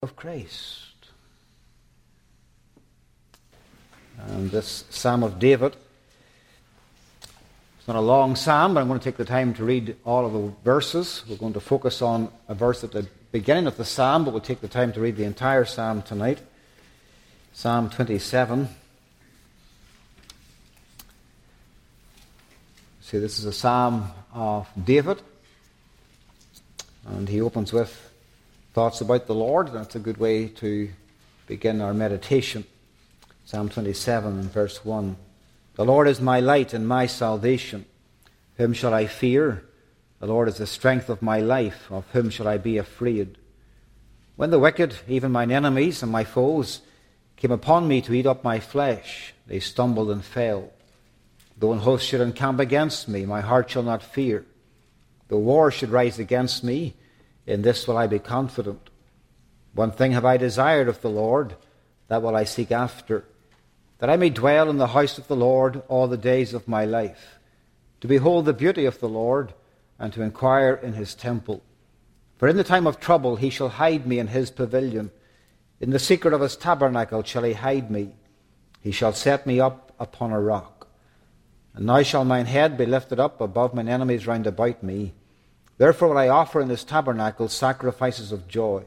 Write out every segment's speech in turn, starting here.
of Christ. And this Psalm of David, it's not a long psalm, but I'm going to take the time to read all of the verses. We're going to focus on a verse at the beginning of the psalm, but we'll take the time to read the entire psalm tonight. Psalm 27. See, this is a psalm of David, and he opens with thoughts about the Lord. That's a good way to begin our meditation. Psalm 27 and verse 1. The Lord is my light and my salvation. Whom shall I fear? The Lord is the strength of my life. Of whom shall I be afraid? When the wicked, even mine enemies and my foes, came upon me to eat up my flesh, they stumbled and fell. Though an host should encamp against me, my heart shall not fear. Though war should rise against me, in this will I be confident. One thing have I desired of the Lord, that will I seek after, that I may dwell in the house of the Lord all the days of my life, to behold the beauty of the Lord, and to inquire in his temple. For in the time of trouble he shall hide me in his pavilion. In the secret of his tabernacle shall he hide me. He shall set me up upon a rock. And now shall mine head be lifted up above mine enemies round about me. Therefore will I offer in this tabernacle sacrifices of joy.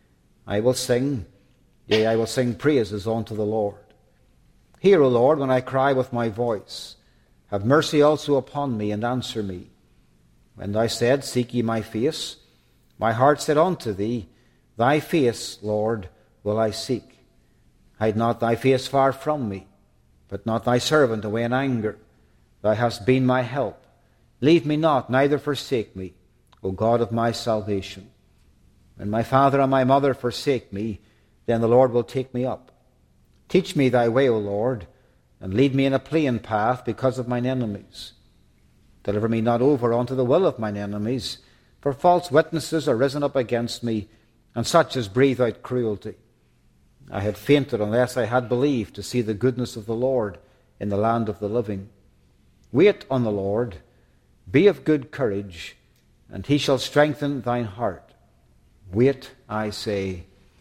I will sing, yea, I will sing praises unto the Lord. Hear, O Lord, when I cry with my voice. Have mercy also upon me, and answer me. When thou said, Seek ye my face, my heart said unto thee, Thy face, Lord, will I seek. Hide not thy face far from me, put not thy servant away in anger. Thou hast been my help. Leave me not, neither forsake me, O God of my salvation. When my father and my mother forsake me, then the Lord will take me up. Teach me thy way, O Lord, and lead me in a plain path because of mine enemies. Deliver me not over unto the will of mine enemies, for false witnesses are risen up against me, and such as breathe out cruelty. I had fainted unless I had believed to see the goodness of the Lord in the land of the living. Wait on the Lord, be of good courage, and he shall strengthen thine heart. Wait, I say,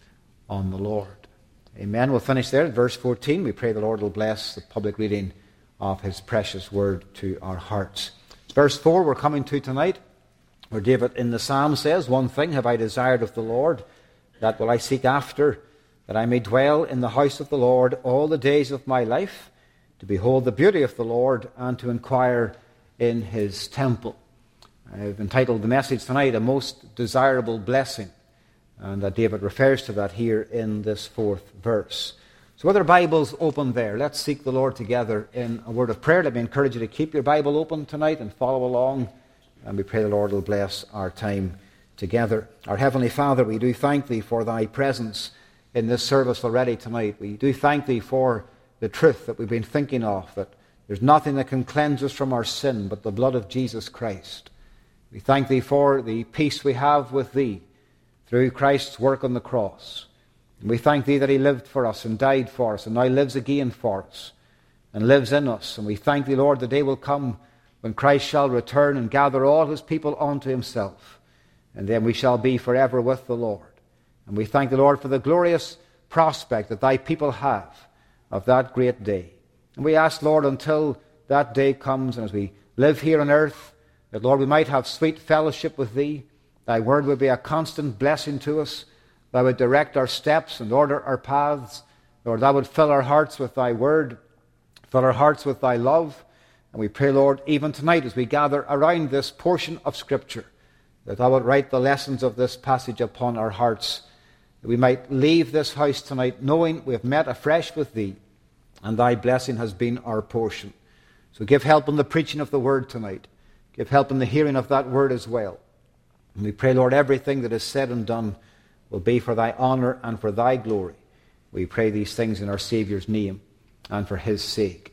on the Lord. Amen. We'll finish there at verse 14. We pray the Lord will bless the public reading of his precious word to our hearts. Verse 4 we're coming to tonight, where David in the psalm says, One thing have I desired of the Lord, that will I seek after, that I may dwell in the house of the Lord all the days of my life, to behold the beauty of the Lord, and to inquire in his temple. I've entitled the message tonight, A Most Desirable Blessing. And David refers to that here in this fourth verse. So with our Bibles open there, let's seek the Lord together in a word of prayer. Let me encourage you to keep your Bible open tonight and follow along. And we pray the Lord will bless our time together. Our Heavenly Father, we do thank thee for thy presence in this service already tonight. We do thank thee for the truth that we've been thinking of, that there's nothing that can cleanse us from our sin but the blood of Jesus Christ. We thank thee for the peace we have with thee through Christ's work on the cross. And we thank thee that he lived for us and died for us and now lives again for us and lives in us. And we thank thee, Lord, the day will come when Christ shall return and gather all his people unto himself. And then we shall be forever with the Lord. And we thank the Lord for the glorious prospect that thy people have of that great day. And we ask, Lord, until that day comes, and as we live here on earth, that, Lord, we might have sweet fellowship with thee. Thy word would be a constant blessing to us. Thou would direct our steps and order our paths. Lord, thou would fill our hearts with thy word, fill our hearts with thy love. And we pray, Lord, even tonight as we gather around this portion of Scripture, that thou would write the lessons of this passage upon our hearts, that we might leave this house tonight knowing we have met afresh with thee, and thy blessing has been our portion. So give help in the preaching of the word tonight. Give help in the hearing of that word as well. And we pray, Lord, everything that is said and done will be for thy honor and for thy glory. We pray these things in our Saviour's name and for his sake.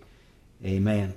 Amen.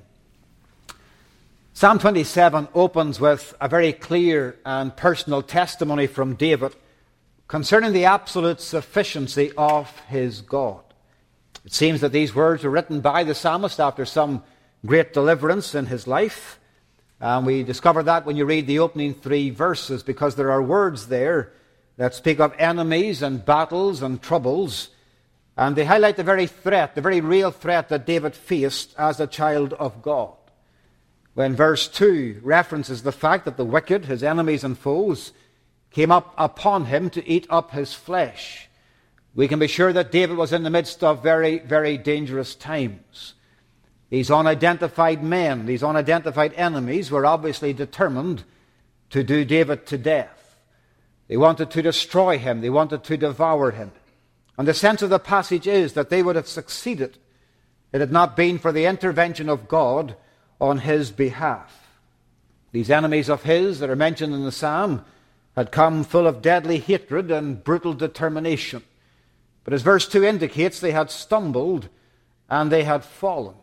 Psalm 27 opens with a very clear and personal testimony from David concerning the absolute sufficiency of his God. It seems that these words were written by the psalmist after some great deliverance in his life. And we discover that when you read the opening three verses, because there are words there that speak of enemies and battles and troubles, and they highlight the very threat, the very real threat that David faced as a child of God. When verse 2 references the fact that the wicked, his enemies and foes, came up upon him to eat up his flesh, we can be sure that David was in the midst of very, very dangerous times. These unidentified men, these unidentified enemies, were obviously determined to do David to death. They wanted to destroy him. They wanted to devour him. And the sense of the passage is that they would have succeeded if it had not been for the intervention of God on his behalf. These enemies of his that are mentioned in the psalm had come full of deadly hatred and brutal determination. But as verse 2 indicates, they had stumbled and they had fallen.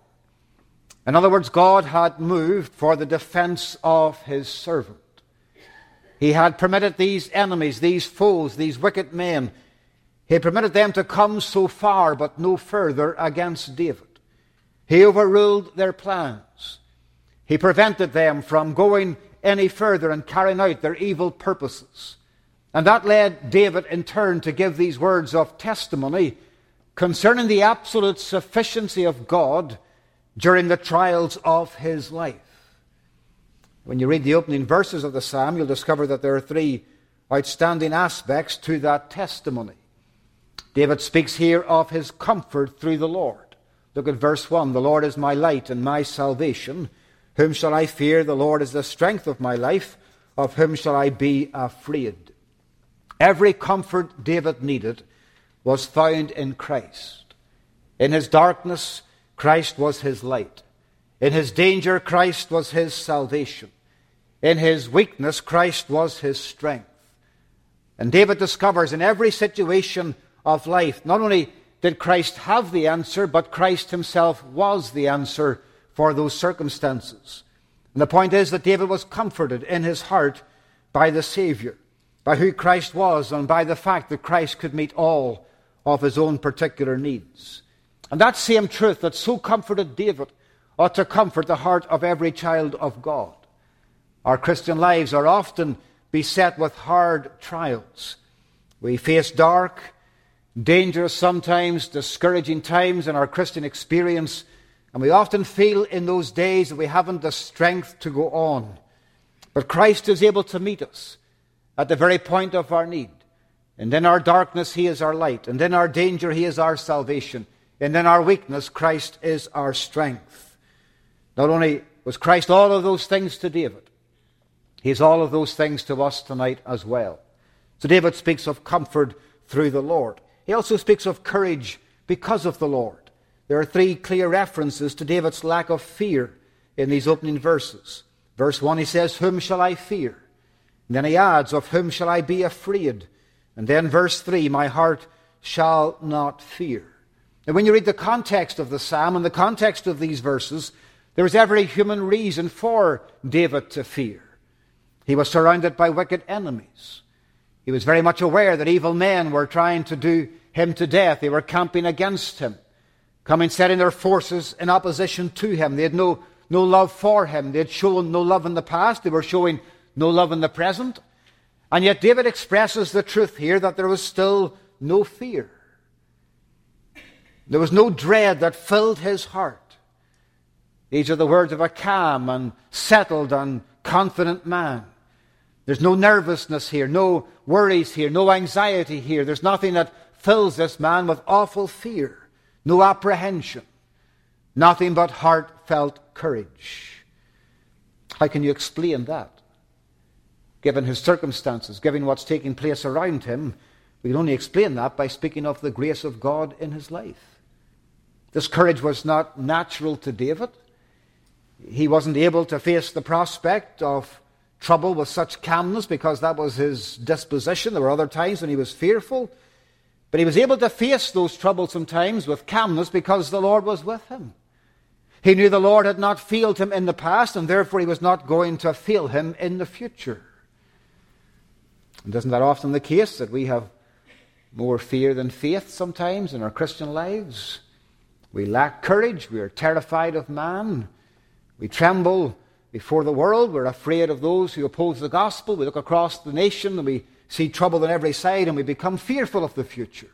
In other words, God had moved for the defense of his servant. He had permitted these enemies, these foes, these wicked men, he had permitted them to come so far but no further against David. He overruled their plans. He prevented them from going any further and carrying out their evil purposes. And that led David in turn to give these words of testimony concerning the absolute sufficiency of God during the trials of his life. When you read the opening verses of the psalm, you'll discover that there are three outstanding aspects to that testimony. David speaks here of his comfort through the Lord. Look at verse 1. The Lord is my light and my salvation. Whom shall I fear? The Lord is the strength of my life. Of whom shall I be afraid? Every comfort David needed was found in Christ. In his darkness, Christ was his light. In his danger, Christ was his salvation. In his weakness, Christ was his strength. And David discovers in every situation of life, not only did Christ have the answer, but Christ himself was the answer for those circumstances. And the point is that David was comforted in his heart by the Savior, by who Christ was, and by the fact that Christ could meet all of his own particular needs. And that same truth that so comforted David ought to comfort the heart of every child of God. Our Christian lives are often beset with hard trials. We face dark, dangerous, sometimes discouraging times in our Christian experience, and we often feel in those days that we haven't the strength to go on. But Christ is able to meet us at the very point of our need. And in our darkness, he is our light. And in our danger, he is our salvation. And in our weakness, Christ is our strength. Not only was Christ all of those things to David, he is all of those things to us tonight as well. So David speaks of comfort through the Lord. He also speaks of courage because of the Lord. There are three clear references to David's lack of fear in these opening verses. Verse 1, he says, whom shall I fear? And then he adds, of whom shall I be afraid? And then verse 3, my heart shall not fear. And when you read the context of the psalm and the context of these verses, there is every human reason for David to fear. He was surrounded by wicked enemies. He was very much aware that evil men were trying to do him to death. They were camping against him, coming, setting their forces in opposition to him. They had no love for him. They had shown no love in the past. They were showing no love in the present. And yet David expresses the truth here that there was still no fear. There was no dread that filled his heart. These are the words of a calm and settled and confident man. There's no nervousness here, no worries here, no anxiety here. There's nothing that fills this man with awful fear, no apprehension, nothing but heartfelt courage. How can you explain that? Given his circumstances, given what's taking place around him, we can only explain that by speaking of the grace of God in his life. This courage was not natural to David. He wasn't able to face the prospect of trouble with such calmness because that was his disposition. There were other times when he was fearful. But he was able to face those troublesome times with calmness because the Lord was with him. He knew the Lord had not failed him in the past, and therefore he was not going to fail him in the future. And isn't that often the case, that we have more fear than faith sometimes in our Christian lives? We lack courage. We are terrified of man. We tremble before the world. We're afraid of those who oppose the gospel. We look across the nation and we see trouble on every side and we become fearful of the future.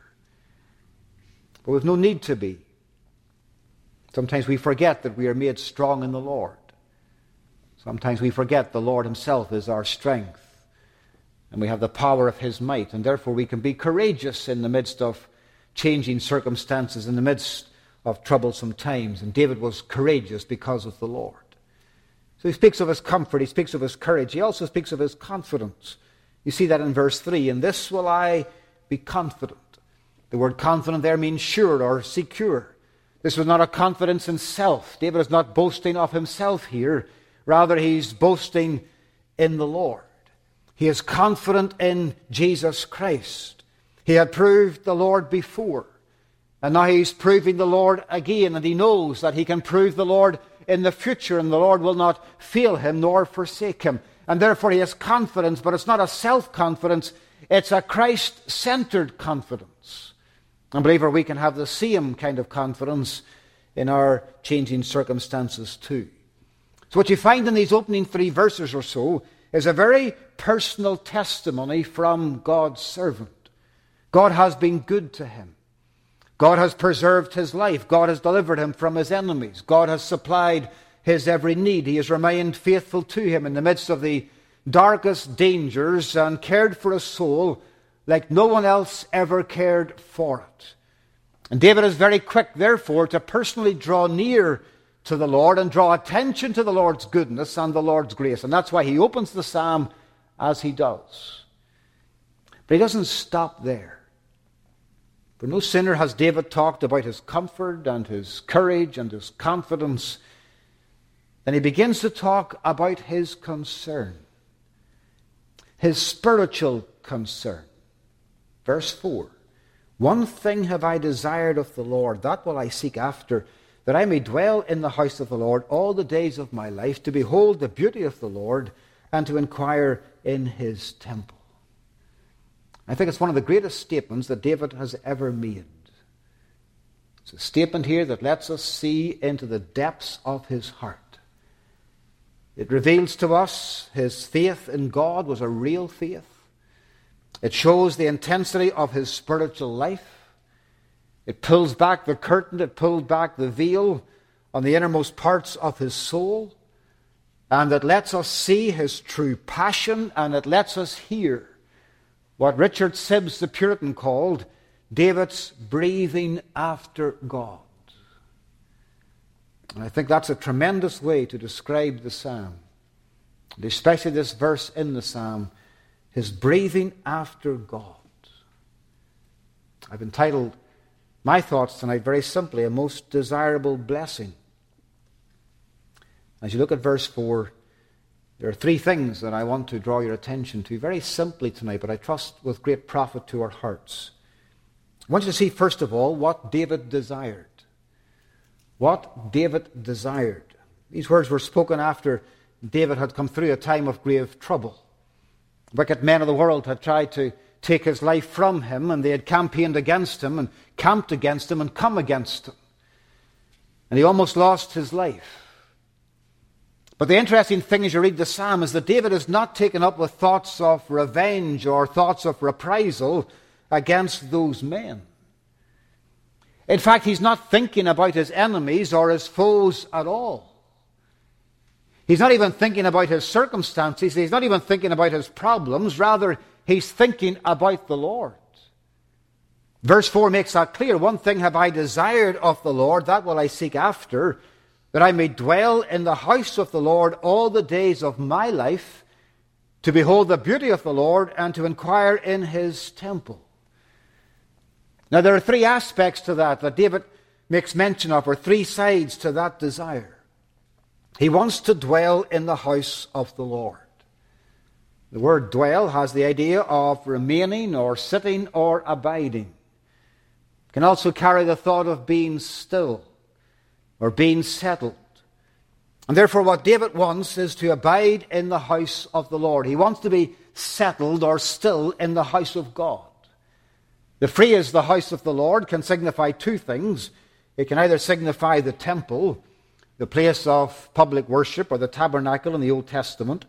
But we've no need to be. Sometimes we forget that we are made strong in the Lord. Sometimes we forget the Lord himself is our strength. And we have the power of his might. And therefore we can be courageous in the midst of changing circumstances, in the midst of troublesome times. And David was courageous because of the Lord. So he speaks of his comfort, he speaks of his courage, he also speaks of his confidence. You see that in verse 3, "In this will I be confident." The word confident there means sure or secure. This was not a confidence in self. David is not boasting of himself here. Rather, he's boasting in the Lord. He is confident in Jesus Christ. He had proved the Lord before. And now he's proving the Lord again. And he knows that he can prove the Lord in the future. And the Lord will not fail him nor forsake him. And therefore he has confidence. But it's not a self-confidence. It's a Christ-centered confidence. And believer, we can have the same kind of confidence in our changing circumstances too. So what you find in these opening 3 verses or so is a very personal testimony from God's servant. God has been good to him. God has preserved his life. God has delivered him from his enemies. God has supplied his every need. He has remained faithful to him in the midst of the darkest dangers and cared for his soul like no one else ever cared for it. And David is very quick, therefore, to personally draw near to the Lord and draw attention to the Lord's goodness and the Lord's grace. And that's why he opens the psalm as he does. But he doesn't stop there. For no sooner has David talked about his comfort and his courage and his confidence than he begins to talk about his concern, his spiritual concern. Verse 4, "One thing have I desired of the Lord, that will I seek after, that I may dwell in the house of the Lord all the days of my life, to behold the beauty of the Lord, and to inquire in his temple." I think it's one of the greatest statements that David has ever made. It's a statement here that lets us see into the depths of his heart. It reveals to us his faith in God was a real faith. It shows the intensity of his spiritual life. It pulls back the curtain, it pulls back the veil on the innermost parts of his soul. And it lets us see his true passion, and it lets us hear what Richard Sibbes, the Puritan, called David's breathing after God. And I think that's a tremendous way to describe the psalm, and especially this verse in the psalm, his breathing after God. I've entitled my thoughts tonight very simply, "A Most Desirable Blessing." As you look at verse 4, there are 3 things that I want to draw your attention to very simply tonight, but I trust with great profit to our hearts. I want you to see, first of all, what David desired. What David desired. These words were spoken after David had come through a time of grave trouble. Wicked men of the world had tried to take his life from him, and they had campaigned against him and camped against him and come against him. And he almost lost his life. But the interesting thing as you read the psalm is that David is not taken up with thoughts of revenge or thoughts of reprisal against those men. In fact, he's not thinking about his enemies or his foes at all. He's not even thinking about his circumstances. He's not even thinking about his problems. Rather, he's thinking about the Lord. Verse 4 makes that clear. "One thing have I desired of the Lord, that will I seek after, that I may dwell in the house of the Lord all the days of my life, to behold the beauty of the Lord, and to inquire in his temple." Now there are 3 aspects to that David makes mention of, or 3 sides to that desire. He wants to dwell in the house of the Lord. The word dwell has the idea of remaining or sitting or abiding. It can also carry the thought of being still or being settled. And therefore what David wants is to abide in the house of the Lord. He wants to be settled or still in the house of God. The phrase "the house of the Lord" can signify 2 things. It can either signify the temple, the place of public worship, or the tabernacle in the Old Testament.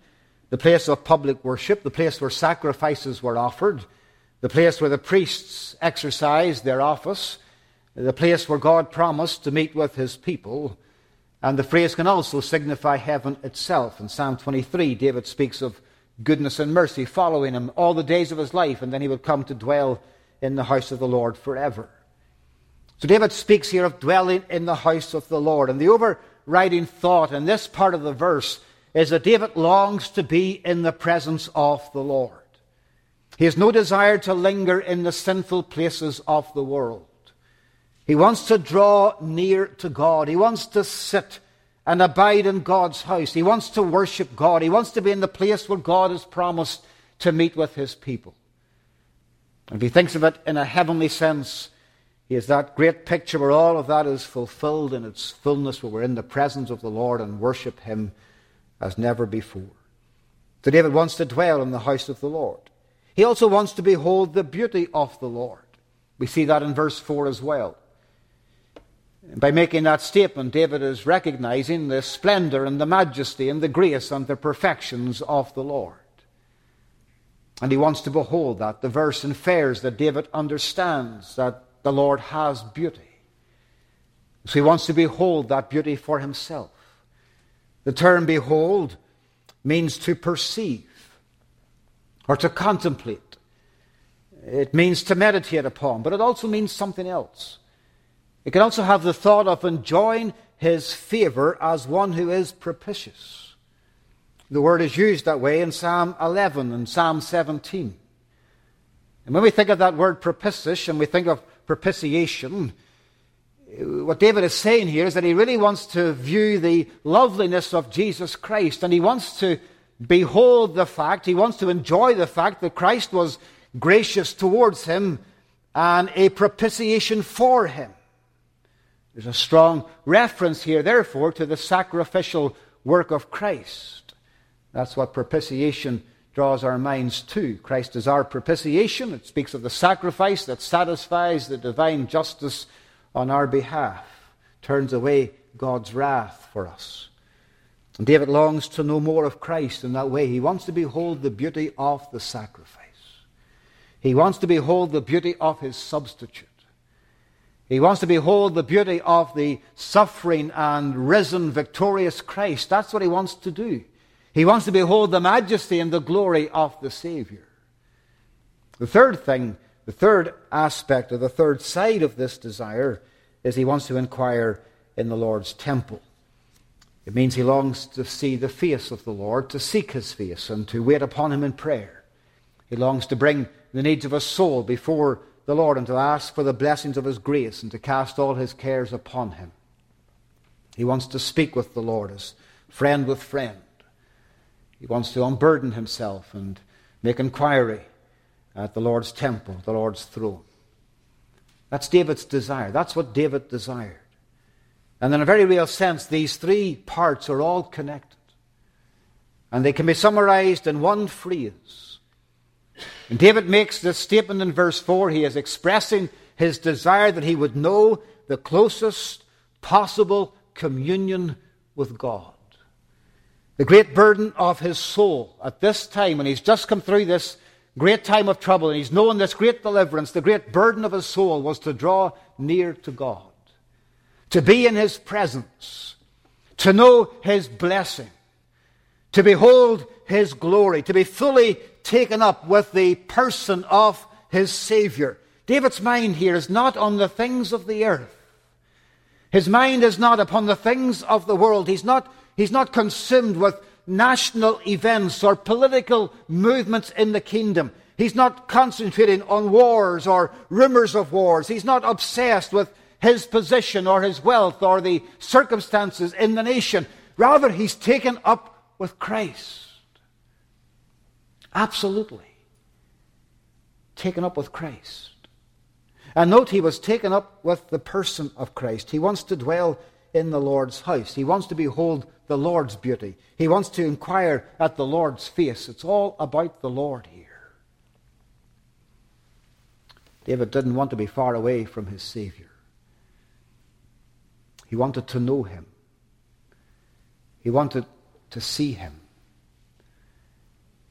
the place of public worship, the place where sacrifices were offered, the place where the priests exercised their office, the place where God promised to meet with his people. And the phrase can also signify heaven itself. In Psalm 23, David speaks of goodness and mercy following him all the days of his life, and then he would come to dwell in the house of the Lord forever. So David speaks here of dwelling in the house of the Lord. And the overriding thought in this part of the verse is that David longs to be in the presence of the Lord. He has no desire to linger in the sinful places of the world. He wants to draw near to God. He wants to sit and abide in God's house. He wants to worship God. He wants to be in the place where God has promised to meet with his people. And if he thinks of it in a heavenly sense, he has that great picture where all of that is fulfilled in its fullness, where we're in the presence of the Lord and worship him as never before. So David wants to dwell in the house of the Lord. He also wants to behold the beauty of the Lord. We see that in verse 4 as well. By making that statement, David is recognizing the splendor and the majesty and the grace and the perfections of the Lord. And he wants to behold that. The verse infers that David understands that the Lord has beauty. So he wants to behold that beauty for himself. The term behold means to perceive or to contemplate. It means to meditate upon, but it also means something else. It can also have the thought of enjoying his favor as one who is propitious. The word is used that way in Psalm 11 and Psalm 17. And when we think of that word propitious and we think of propitiation, what David is saying here is that he really wants to view the loveliness of Jesus Christ, and he wants to behold the fact, he wants to enjoy the fact that Christ was gracious towards him and a propitiation for him. There's a strong reference here, therefore, to the sacrificial work of Christ. That's what propitiation draws our minds to. Christ is our propitiation. It speaks of the sacrifice that satisfies the divine justice on our behalf, turns away God's wrath for us. And David longs to know more of Christ in that way. He wants to behold the beauty of the sacrifice. He wants to behold the beauty of his substitute. He wants to behold the beauty of the suffering and risen victorious Christ. That's what he wants to do. He wants to behold the majesty and the glory of the Savior. The third thing, the third aspect, or the third side of this desire is he wants to inquire in the Lord's temple. It means he longs to see the face of the Lord, to seek his face, and to wait upon him in prayer. He longs to bring the needs of his soul before the Lord and to ask for the blessings of his grace and to cast all his cares upon him. He wants to speak with the Lord as friend with friend. He wants to unburden himself and make inquiry at the Lord's temple, the Lord's throne. That's David's desire. That's what David desired. And in a very real sense, these three parts are all connected. And they can be summarized in one phrase. And David makes this statement in verse 4. He is expressing his desire that he would know the closest possible communion with God. The great burden of his soul at this time, when he's just come through this great time of trouble and he's known this great deliverance, the great burden of his soul was to draw near to God, to be in his presence, to know his blessing, to behold his glory, to be fully taken up with the person of his Savior. David's mind here is not on the things of the earth. His mind is not upon the things of the world. He's not consumed with national events or political movements in the kingdom. He's not concentrating on wars or rumors of wars. He's not obsessed with his position or his wealth or the circumstances in the nation. Rather, he's taken up with Christ. Absolutely. Taken up with Christ. And note, he was taken up with the person of Christ. He wants to dwell in the Lord's house. He wants to behold the Lord's beauty. He wants to inquire at the Lord's face. It's all about the Lord here. David didn't want to be far away from his Savior. He wanted to know him. He wanted to see him.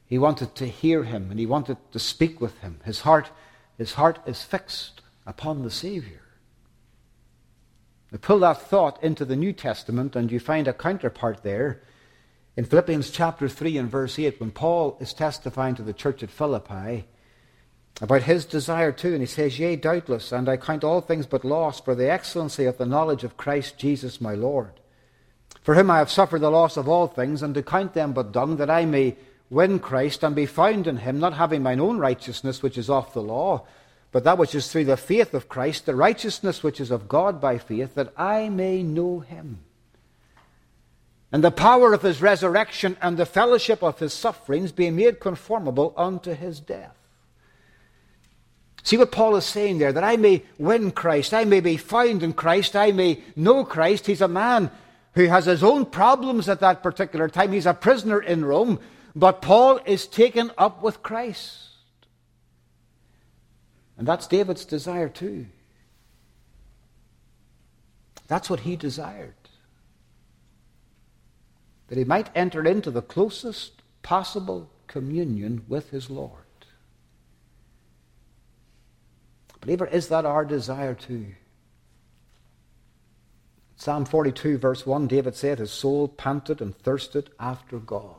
He wanted to hear him, and he wanted to speak with him. His heart is fixed upon the Savior. Now pull that thought into the New Testament, and you find a counterpart there in Philippians chapter 3 and verse 8, when Paul is testifying to the church at Philippi about his desire too, and he says, "Yea, doubtless, and I count all things but loss for the excellency of the knowledge of Christ Jesus my Lord. For whom I have suffered the loss of all things, and to count them but dung, that I may win Christ and be found in him, not having mine own righteousness which is of the law, but that which is through the faith of Christ, the righteousness which is of God by faith, that I may know him, and the power of his resurrection, and the fellowship of his sufferings, being made conformable unto his death." See what Paul is saying there, that I may win Christ, I may be found in Christ, I may know Christ. He's a man who has his own problems at that particular time. He's a prisoner in Rome, but Paul is taken up with Christ. And that's David's desire too. That's what he desired. That he might enter into the closest possible communion with his Lord. Believer, is that our desire too? Psalm 42 verse 1, David said, "His soul panted and thirsted after God."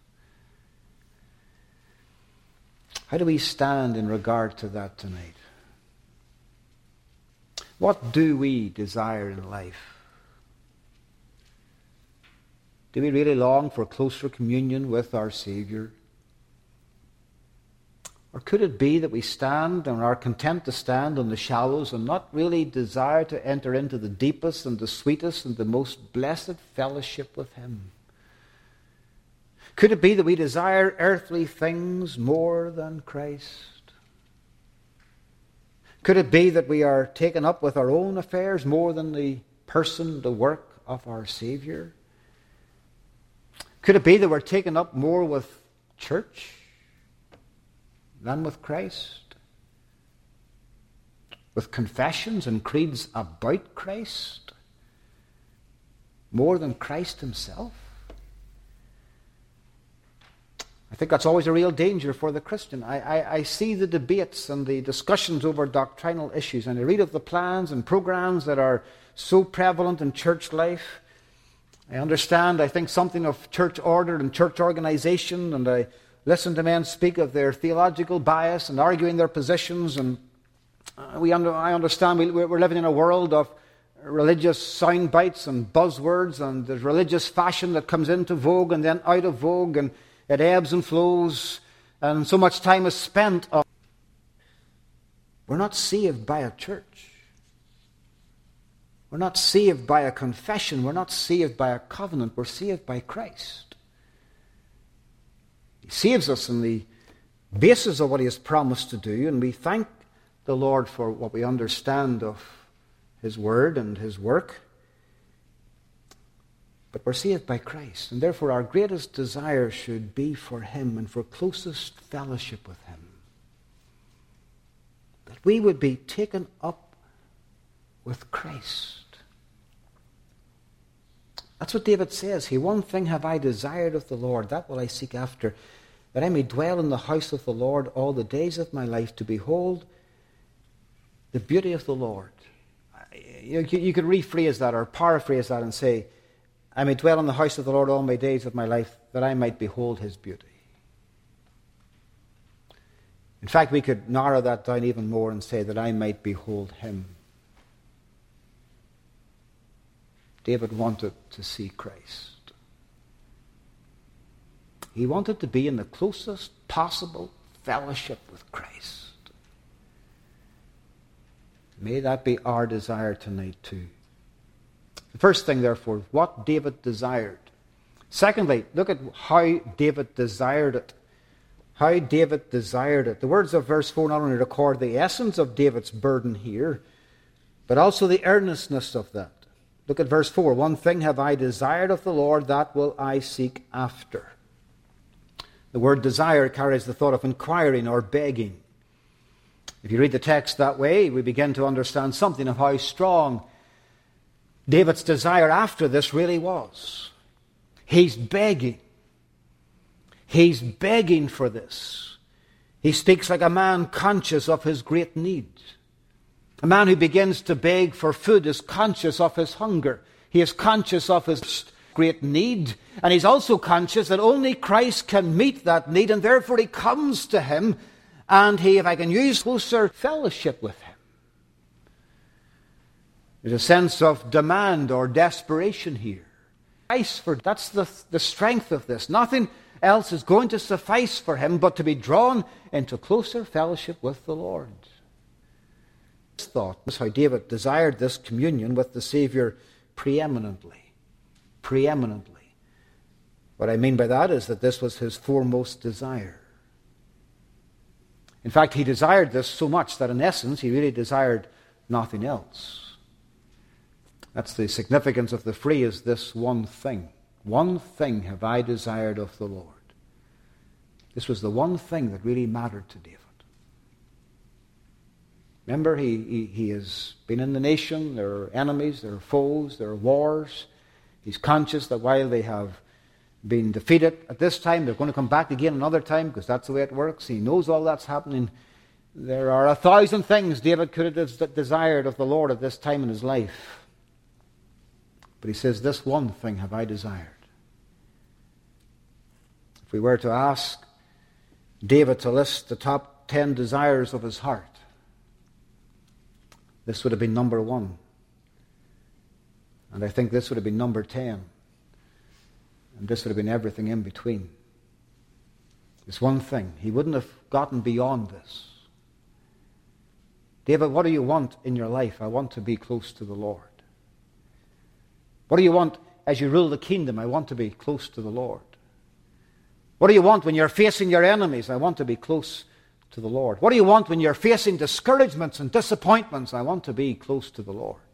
How do we stand in regard to that tonight? What do we desire in life? Do we really long for closer communion with our Savior? Or could it be that we stand and are content to stand on the shallows and not really desire to enter into the deepest and the sweetest and the most blessed fellowship with him? Could it be that we desire earthly things more than Christ? Could it be that we are taken up with our own affairs more than the person, the work of our Savior? Could it be that we're taken up more with church than with Christ? With confessions and creeds about Christ more than Christ himself? I think that's always a real danger for the Christian. I see the debates and the discussions over doctrinal issues, and I read of the plans and programs that are so prevalent in church life. I understand, I think, something of church order and church organization, and I listen to men speak of their theological bias and arguing their positions, and I understand we're living in a world of religious sound bites and buzzwords, and there's religious fashion that comes into vogue and then out of vogue, and it ebbs and flows, and so much time is spent on. We're not saved by a church. We're not saved by a confession. We're not saved by a covenant. We're saved by Christ. He saves us on the basis of what he has promised to do, and we thank the Lord for what we understand of his word and his work. But we're saved by Christ, and therefore our greatest desire should be for him and for closest fellowship with him. That we would be taken up with Christ. That's what David says. One thing have I desired of the Lord, that will I seek after, that I may dwell in the house of the Lord all the days of my life, to behold the beauty of the Lord. You could rephrase that or paraphrase that and say, I may dwell in the house of the Lord all my days of my life, that I might behold his beauty. In fact, we could narrow that down even more and say that I might behold him. David wanted to see Christ. He wanted to be in the closest possible fellowship with Christ. May that be our desire tonight too. The first thing, therefore, what David desired. Secondly, look at how David desired it. How David desired it. The words of verse 4 not only record the essence of David's burden here, but also the earnestness of that. Look at verse 4. One thing have I desired of the Lord, that will I seek after. The word desire carries the thought of inquiring or begging. If you read the text that way, we begin to understand something of how strong David's desire after this really was. He's begging. He's begging for this. He speaks like a man conscious of his great need. A man who begins to beg for food is conscious of his hunger. He is conscious of his great need. And he's also conscious that only Christ can meet that need. And therefore he comes to him. And he, if I can use closer fellowship with him. There's a sense of demand or desperation here. That's the strength of this. Nothing else is going to suffice for him but to be drawn into closer fellowship with the Lord. This thought is how David desired this communion with the Savior preeminently. Preeminently. What I mean by that is that this was his foremost desire. In fact, he desired this so much that in essence he really desired nothing else. That's the significance of the phrase, this one thing. One thing have I desired of the Lord. This was the one thing that really mattered to David. Remember, he has been in the nation. There are enemies, there are foes, there are wars. He's conscious that while they have been defeated at this time, they're going to come back again another time, because that's the way it works. He knows all that's happening. There are 1,000 things David could have desired of the Lord at this time in his life. But he says, this one thing have I desired. If we were to ask David to list the top 10 desires of his heart, this would have been number 1. And I think this would have been number 10. And this would have been everything in between. This one thing. He wouldn't have gotten beyond this. David, what do you want in your life? I want to be close to the Lord. What do you want as you rule the kingdom? I want to be close to the Lord. What do you want when you're facing your enemies? I want to be close to the Lord. What do you want when you're facing discouragements and disappointments? I want to be close to the Lord.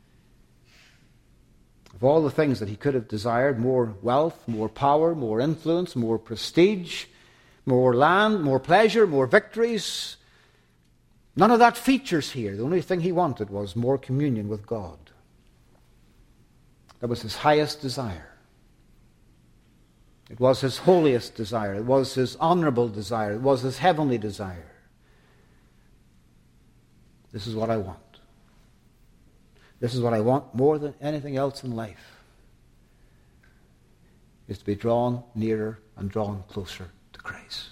Of all the things that he could have desired, more wealth, more power, more influence, more prestige, more land, more pleasure, more victories, none of that features here. The only thing he wanted was more communion with God. That was his highest desire. It was his holiest desire. It was his honorable desire. It was his heavenly desire. This is what I want. This is what I want more than anything else in life. Is to be drawn nearer and drawn closer to Christ.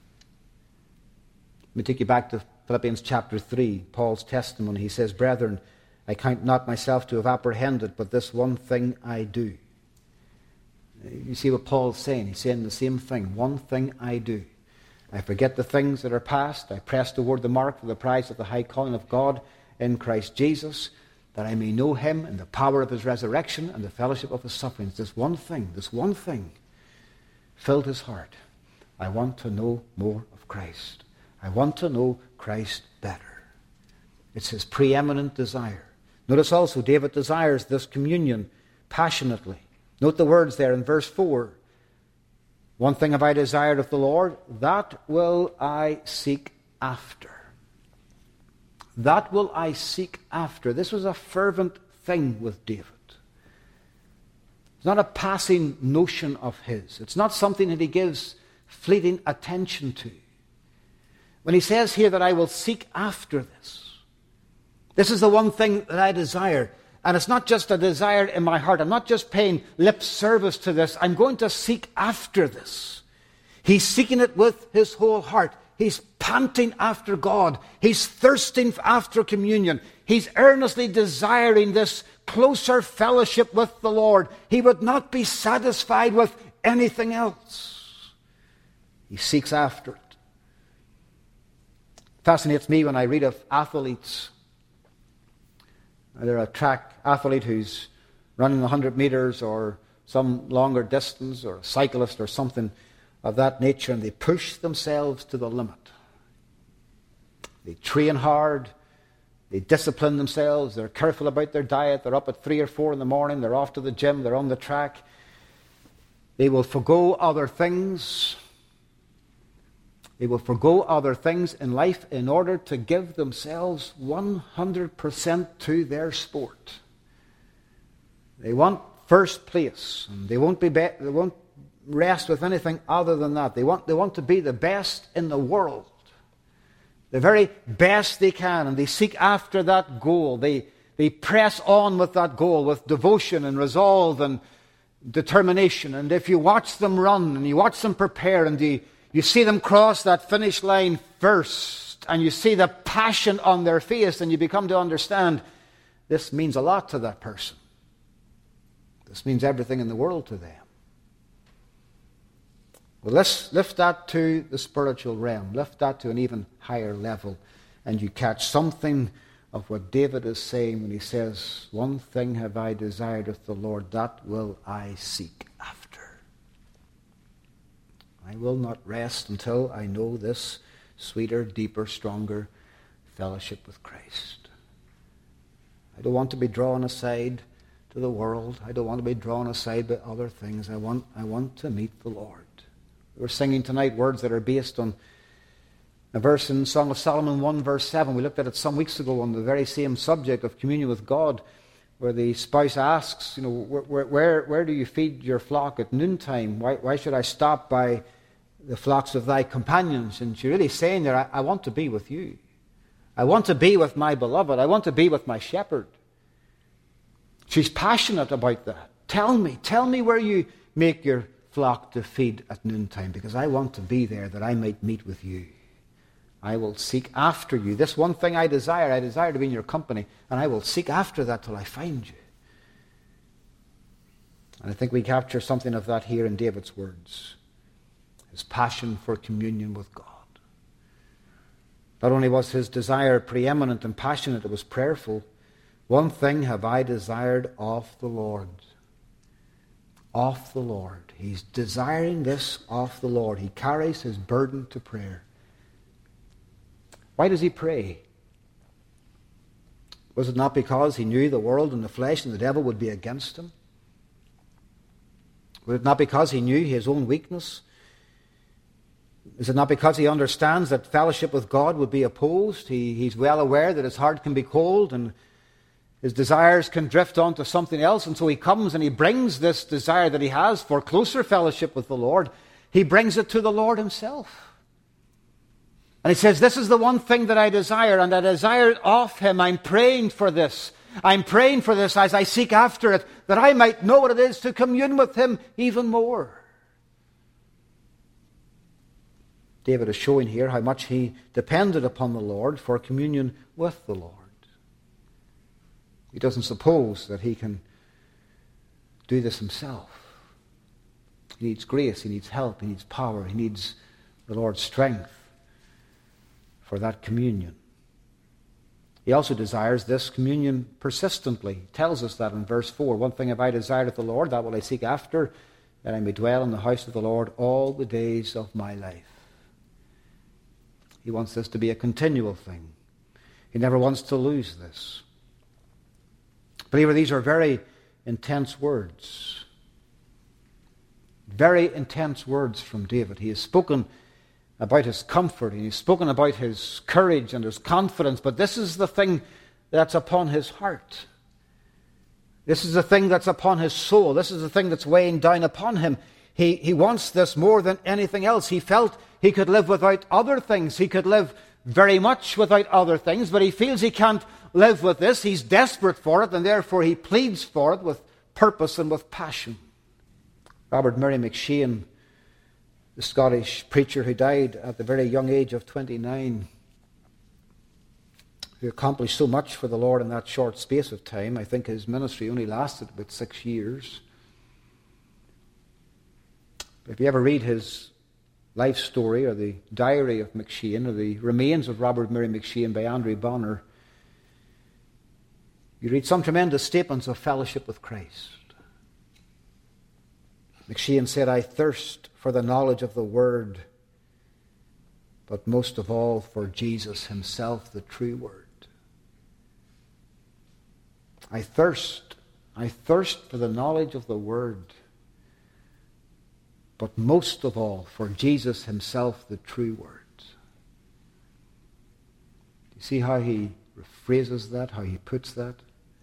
Let me take you back to Philippians chapter 3, Paul's testimony. He says, "Brethren, I count not myself to have apprehended, but this one thing I do." You see what Paul's saying? He's saying the same thing. One thing I do. I forget the things that are past. I press toward the mark for the prize of the high calling of God in Christ Jesus, that I may know him and the power of his resurrection and the fellowship of his sufferings. This one thing filled his heart. I want to know more of Christ. I want to know Christ better. It's his preeminent desire. Notice also, David desires this communion passionately. Note the words there in verse 4. One thing have I desired of the Lord, that will I seek after. That will I seek after. This was a fervent thing with David. It's not a passing notion of his. It's not something that he gives fleeting attention to. When he says here that I will seek after this, this is the one thing that I desire. And it's not just a desire in my heart. I'm not just paying lip service to this. I'm going to seek after this. He's seeking it with his whole heart. He's panting after God. He's thirsting after communion. He's earnestly desiring this closer fellowship with the Lord. He would not be satisfied with anything else. He seeks after it. It fascinates me when I read of athletes. Either a track athlete who's running 100 meters or some longer distance, or a cyclist or something of that nature, and they push themselves to the limit. They train hard. They discipline themselves. They're careful about their diet. They're up at 3 or 4 in the morning. They're off to the gym. They're on the track. They will forgo other things. They will forgo other things in life in order to give themselves 100% to their sport. They want first place, and they won't rest with anything other than that. They want to be the best in the world, the very best they can, and they seek after that goal. They press on with that goal with devotion and resolve and determination. And if you watch them run and you watch them prepare and you see them cross that finish line first and you see the passion on their face, and you become to understand this means a lot to that person. This means everything in the world to them. Well, let's lift that to the spiritual realm. Lift that to an even higher level. And you catch something of what David is saying when he says, one thing have I desired of the Lord, that will I seek after. I will not rest until I know this sweeter, deeper, stronger fellowship with Christ. I don't want to be drawn aside to the world. I don't want to be drawn aside by other things. I want to meet the Lord. We're singing tonight words that are based on a verse in Song of Solomon 1 verse 7. We looked at it some weeks ago on the very same subject of communion with God, where the spouse asks, where do you feed your flock at noontime? Why should I stop by the flocks of thy companions? And she's really saying there, I want to be with you. I want to be with my beloved. I want to be with my shepherd. She's passionate about that. Tell me where you make your flock to feed at noontime, because I want to be there that I might meet with you. I will seek after you. This one thing I desire to be in your company, and I will seek after that till I find you. And I think we capture something of that here in David's words. His passion for communion with God. Not only was his desire preeminent and passionate, it was prayerful. One thing have I desired of the Lord. Of the Lord. He's desiring this of the Lord. He carries his burden to prayer. Why does he pray? Was it not because he knew the world and the flesh and the devil would be against him? Was it not because he knew his own weakness? Is it not because he understands that fellowship with God would be opposed? He's well aware that his heart can be cold and his desires can drift on to something else, and so he comes and he brings this desire that he has for closer fellowship with the Lord. He brings it to the Lord himself. And he says, this is the one thing that I desire, and I desire it of him. I'm praying for this. I'm praying for this as I seek after it, that I might know what it is to commune with him even more. David is showing here how much he depended upon the Lord for communion with the Lord. He doesn't suppose that he can do this himself. He needs grace, he needs help, he needs power, he needs the Lord's strength for that communion. He also desires this communion persistently. He tells us that in verse 4. One thing have I desired of the Lord, that will I seek after, that I may dwell in the house of the Lord all the days of my life. He wants this to be a continual thing. He never wants to lose this. Believer, these are very intense words. Very intense words from David. He has spoken about his comfort, and he's spoken about his courage and his confidence, but this is the thing that's upon his heart. This is the thing that's upon his soul. This is the thing that's weighing down upon him. He wants this more than anything else. He felt he could live without other things. He could live very much without other things, but he feels he can't live with this. He's desperate for it, and therefore he pleads for it with purpose and with passion. Robert Murray McCheyne, the Scottish preacher who died at the very young age of 29, who accomplished so much for the Lord in that short space of time. I think his ministry only lasted about 6 years. If you ever read his life story or the diary of McCheyne or the remains of Robert Murray McCheyne by Andrew Bonner, you read some tremendous statements of fellowship with Christ. McCheyne said, I thirst for the knowledge of the Word, but most of all for Jesus himself, the true Word. I thirst for the knowledge of the Word, but most of all for Jesus himself, the true Word. Do you see how he phrases that, how he puts that?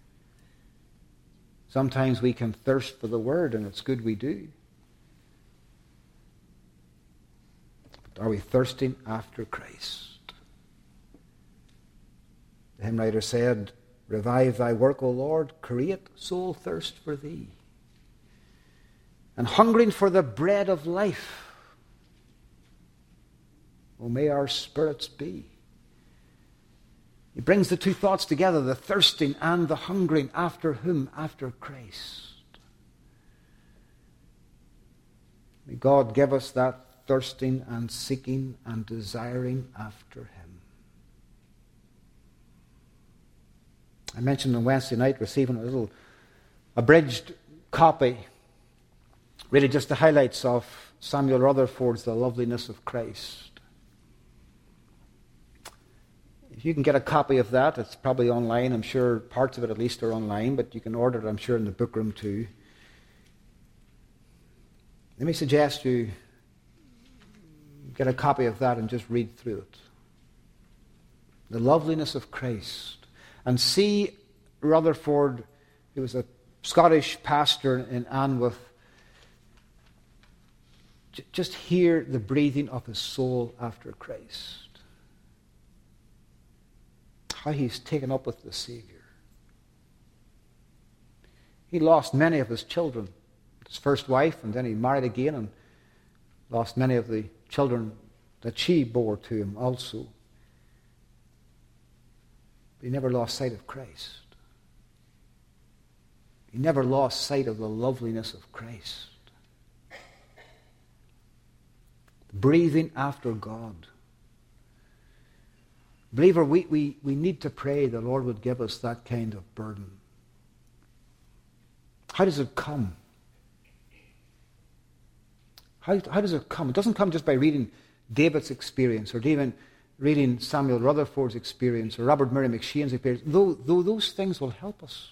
Sometimes we can thirst for the Word, and it's good we do. But are we thirsting after Christ? The hymn writer said, revive thy work, O Lord, create soul thirst for thee. And hungering for the bread of life, O may our spirits be. He brings the two thoughts together, the thirsting and the hungering. After whom? After Christ. May God give us that thirsting and seeking and desiring after Him. I mentioned on Wednesday night receiving a little abridged copy, really just the highlights of Samuel Rutherford's The Loveliness of Christ. If you can get a copy of that, it's probably online. I'm sure parts of it at least are online, but you can order it, I'm sure, in the book room too. Let me suggest you get a copy of that and just read through it. The Loveliness of Christ. And see Rutherford, who was a Scottish pastor in Anwoth, just hear the breathing of his soul after Christ. How he's taken up with the Savior. He lost many of his children. His first wife, and then he married again and lost many of the children that she bore to him also. But he never lost sight of Christ. He never lost sight of the loveliness of Christ. Breathing after God. Believer, we need to pray the Lord would give us that kind of burden. How does it come? How does it come? It doesn't come just by reading David's experience or even reading Samuel Rutherford's experience or Robert Murray McShane's experience, though those things will help us.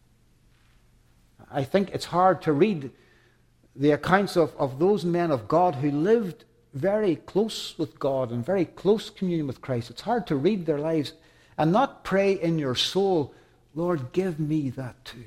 I think it's hard to read the accounts of those men of God who lived very close with God and very close communion with Christ. It's hard to read their lives and not pray in your soul, Lord, give me that too.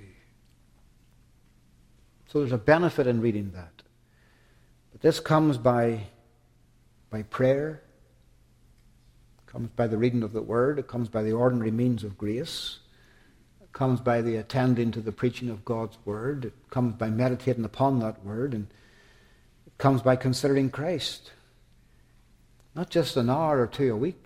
So there's a benefit in reading that. But this comes by prayer. It comes by the reading of the Word. It comes by the ordinary means of grace. It comes by the attending to the preaching of God's Word. It comes by meditating upon that Word. And it comes by considering Christ. Not just an hour or two a week.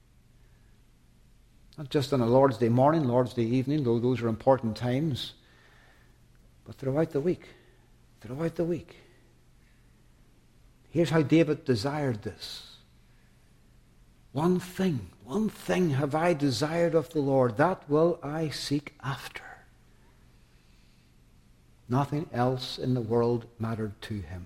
Not just on a Lord's Day morning, Lord's Day evening, though those are important times. But throughout the week. Throughout the week. Here's how David desired this. One thing have I desired of the Lord, that will I seek after. Nothing else in the world mattered to him.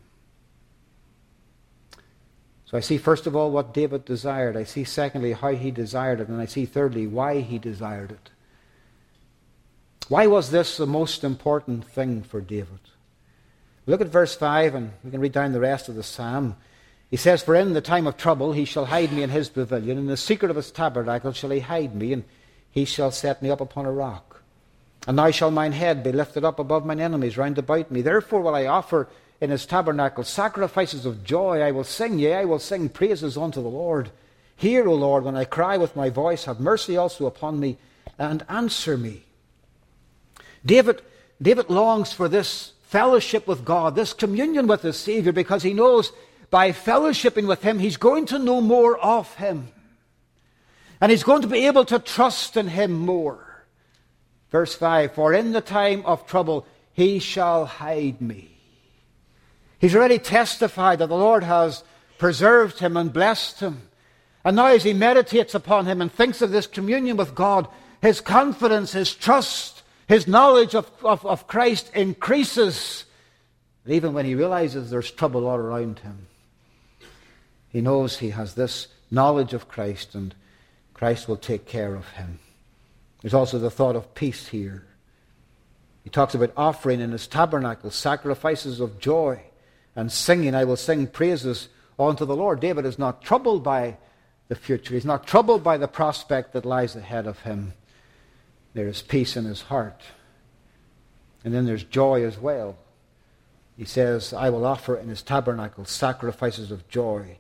So I see first of all what David desired. I see secondly how he desired it. And I see thirdly why he desired it. Why was this the most important thing for David? Look at verse 5 and we can read down the rest of the psalm. He says, for in the time of trouble he shall hide me in his pavilion. In the secret of his tabernacle shall he hide me, and he shall set me up upon a rock. And now shall mine head be lifted up above mine enemies round about me. Therefore will I offer in his tabernacle sacrifices of joy. I will sing, yea, I will sing praises unto the Lord. Hear, O Lord, when I cry with my voice. Have mercy also upon me, and answer me. David longs for this fellowship with God, this communion with his Savior, because he knows by fellowshipping with him, he's going to know more of him. And he's going to be able to trust in him more. Verse 5, for in the time of trouble he shall hide me. He's already testified that the Lord has preserved him and blessed him. And now as he meditates upon him and thinks of this communion with God, his confidence, his trust, his knowledge of Christ increases. And even when he realizes there's trouble all around him, he knows he has this knowledge of Christ and Christ will take care of him. There's also the thought of peace here. He talks about offering in his tabernacle sacrifices of joy and singing. I will sing praises unto the Lord. David is not troubled by the future. He's not troubled by the prospect that lies ahead of him. There is peace in his heart. And then there's joy as well. He says, I will offer in his tabernacle sacrifices of joy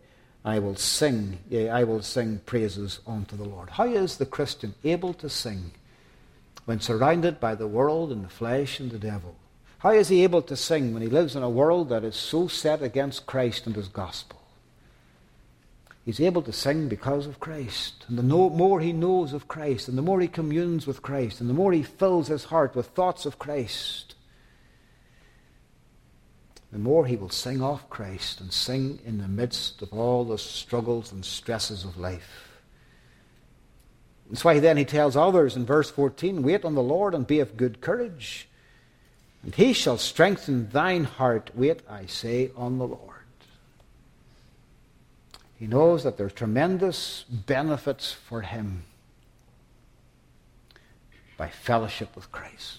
I will sing, yea, I will sing praises unto the Lord. How is the Christian able to sing when surrounded by the world and the flesh and the devil? How is he able to sing when he lives in a world that is so set against Christ and his gospel? He's able to sing because of Christ. And the more he knows of Christ, and the more he communes with Christ, and the more he fills his heart with thoughts of Christ, the more he will sing of Christ and sing in the midst of all the struggles and stresses of life. That's why then he tells others in verse 14, wait on the Lord and be of good courage, and he shall strengthen thine heart. Wait, I say, on the Lord. He knows that there are tremendous benefits for him by fellowship with Christ.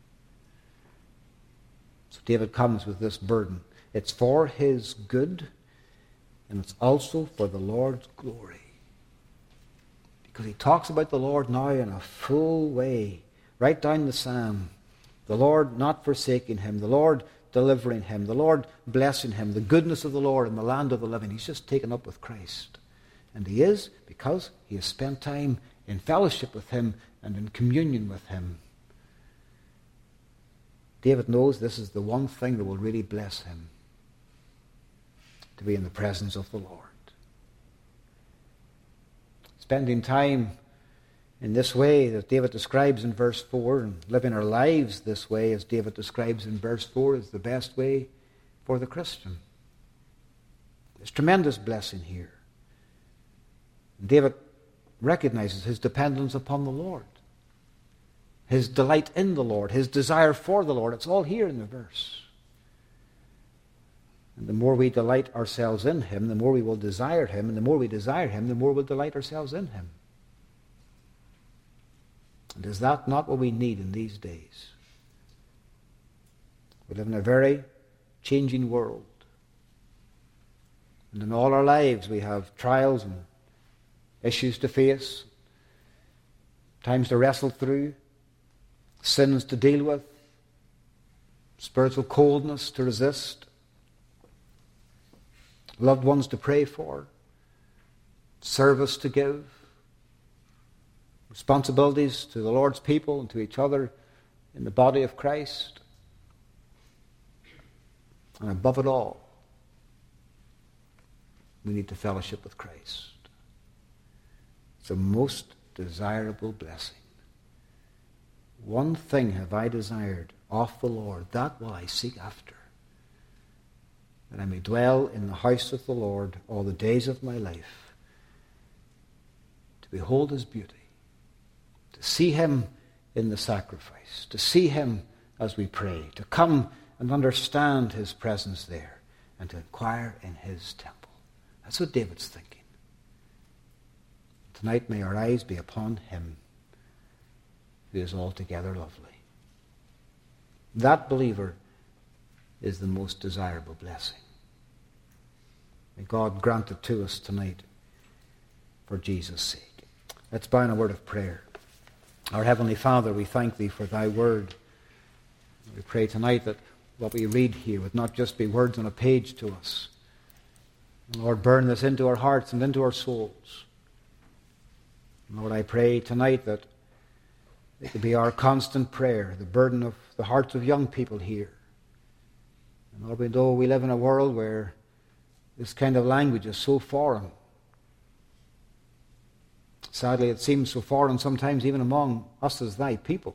So David comes with this burden. It's for his good, and it's also for the Lord's glory. Because he talks about the Lord now in a full way, right down the psalm. The Lord not forsaking him, the Lord delivering him, the Lord blessing him, the goodness of the Lord in the land of the living. He's just taken up with Christ. And he is because he has spent time in fellowship with him and in communion with him. David knows this is the one thing that will really bless him, to be in the presence of the Lord. Spending time in this way that David describes in verse 4, and living our lives this way as David describes in verse 4, is the best way for the Christian. There's tremendous blessing here. David recognizes his dependence upon the Lord, his delight in the Lord, his desire for the Lord. It's all here in the verse. And the more we delight ourselves in him, the more we will desire him, and the more we desire him, the more we'll delight ourselves in him. And is that not what we need in these days? We live in a very changing world. And in all our lives we have trials and issues to face, times to wrestle through, sins to deal with, spiritual coldness to resist, loved ones to pray for, service to give, responsibilities to the Lord's people and to each other in the body of Christ. And above it all, we need to fellowship with Christ. It's a most desirable blessing. One thing have I desired of the Lord, that will I seek after, that I may dwell in the house of the Lord all the days of my life, to behold his beauty, to see him in the sacrifice, to see him as we pray, to come and understand his presence there, and to inquire in his temple. That's what David's thinking. Tonight may our eyes be upon him who is altogether lovely. That believer is the most desirable blessing. May God grant it to us tonight for Jesus' sake. Let's bow in a word of prayer. Our Heavenly Father, we thank thee for thy word. We pray tonight that what we read here would not just be words on a page to us. Lord, burn this into our hearts and into our souls. Lord, I pray tonight that it could be our constant prayer, the burden of the hearts of young people here. And Lord, we know we live in a world where this kind of language is so foreign. Sadly, it seems so foreign sometimes even among us as thy people.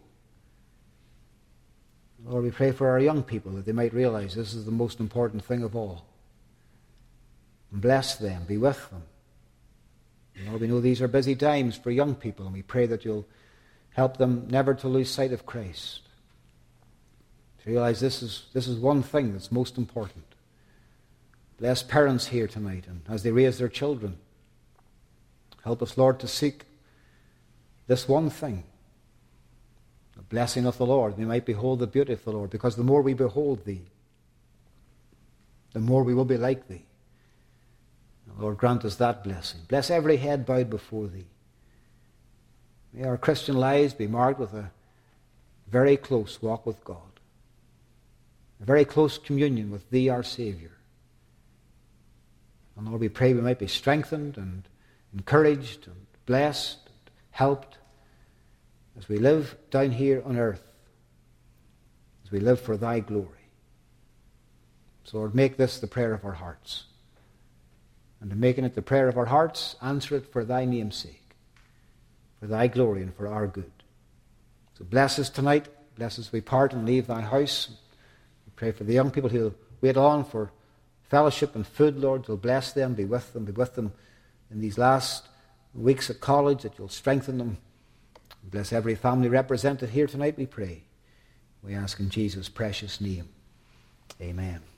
Lord, we pray for our young people that they might realize this is the most important thing of all. And bless them, be with them. And Lord, we know these are busy times for young people, and we pray that you'll help them never to lose sight of Christ. To realize this is one thing that's most important. Bless parents here tonight, and as they raise their children, help us, Lord, to seek this one thing, the blessing of the Lord. We might behold the beauty of the Lord, because the more we behold thee, the more we will be like thee. Lord, grant us that blessing. Bless every head bowed before thee. May our Christian lives be marked with a very close walk with God, a very close communion with thee, our Savior. And Lord, we pray we might be strengthened and encouraged and blessed and helped as we live down here on earth, as we live for thy glory. So Lord, make this the prayer of our hearts. And in making it the prayer of our hearts, answer it for thy name's sake, for thy glory and for our good. So bless us tonight. Bless us as we part and leave thy house. We pray for the young people who will wait on for fellowship and food, Lord. You'll bless them, be with them in these last weeks at college, that you'll strengthen them. Bless every family represented here tonight, we pray. We ask in Jesus' precious name. Amen.